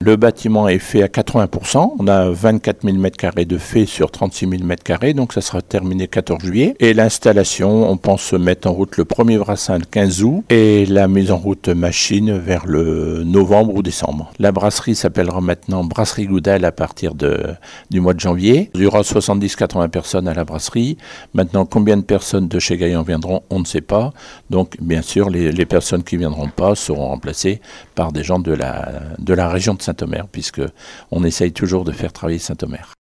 Le bâtiment est fait à 80%. On a 24 000 m² de fait sur 36 000 m², donc ça sera terminé le 14 juillet. Et l'installation, on pense se mettre en route le premier brassin le 15 août et la mise en route machine vers le novembre ou décembre. La brasserie s'appellera maintenant Brasserie Goudal à partir du mois de janvier. Il y aura 70-80 personnes à la brasserie. Maintenant, combien de personnes de chez Gaillan viendront, on ne sait pas. Donc, bien sûr, les personnes qui ne viendront pas seront remplacées par des gens de la région de Saint-Omer, puisque on essaye toujours de faire travailler Saint-Omer.